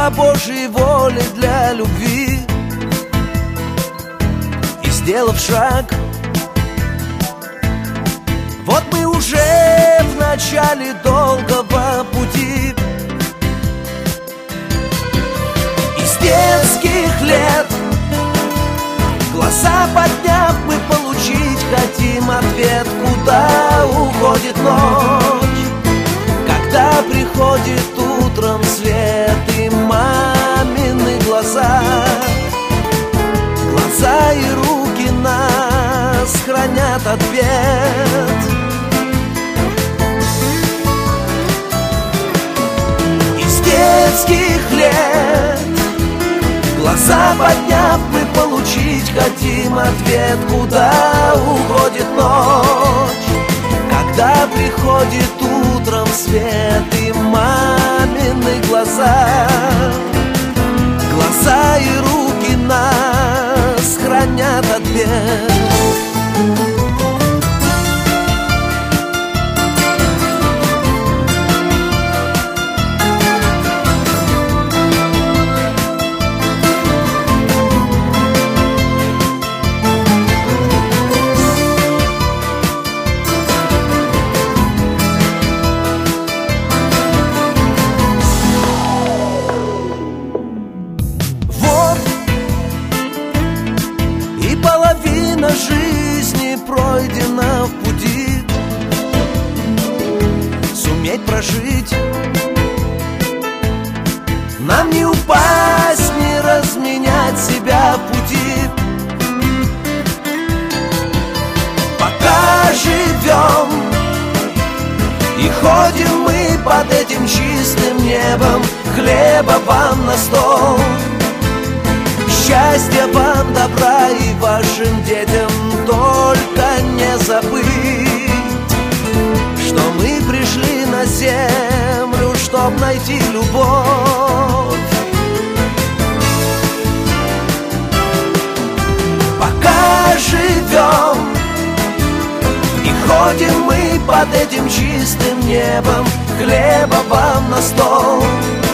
по Божьей воле для любви. И сделав шаг, вот мы уже в начале долгого пути. Из детских лет, глаза подняв, мы получить хотим ответ, куда уходит ночь, когда приходит утром свет. И мамины глаза, глаза и руки нас хранят от бед. Из детских лет, глаза подняв, мы получить хотим ответ, куда уходит ночь, когда приходит утром свет. И мамины глаза, глаза и руки нас хранят от бед. Половина жизни пройдена в пути. Суметь прожить, нам не упасть, не разменять себя в пути. Пока живем и ходим мы под этим чистым небом, хлеба вам на стол, счастья вам, добра и вашим детям. Только не забыть, что мы пришли на землю, чтоб найти любовь. Пока живем и ходим мы под этим чистым небом, хлеба вам на стол,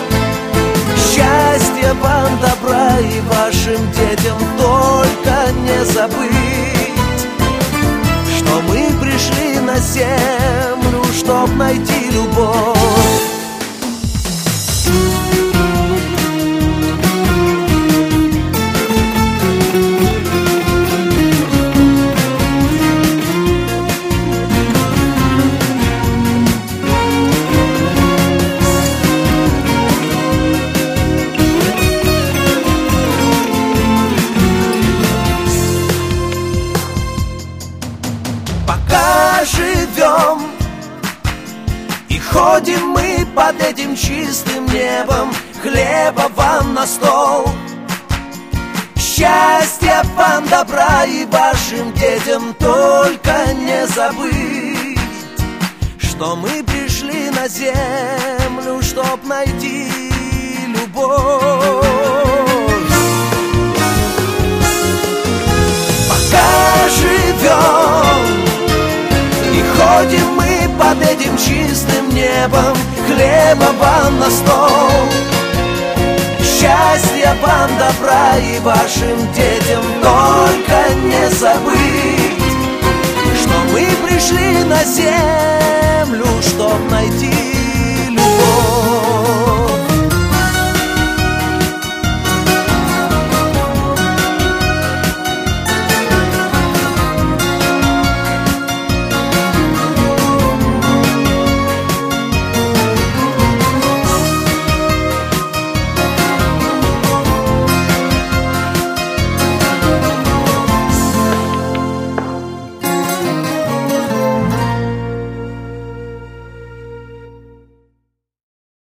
счастья вам, добра и вашим детям. Только не забыть, что мы пришли на землю, чтоб найти любовь. Пока живем и ходим мы под этим чистым небом, хлеба вам на стол, счастья вам, добра и вашим детям. Только не забыть, что мы пришли на землю, чтоб найти любовь. Пока живем и ходим мы под этим чистым небом, хлеба вам на стол, счастья вам, добра и вашим детям. Только не забыть, что мы пришли на землю, чтоб найти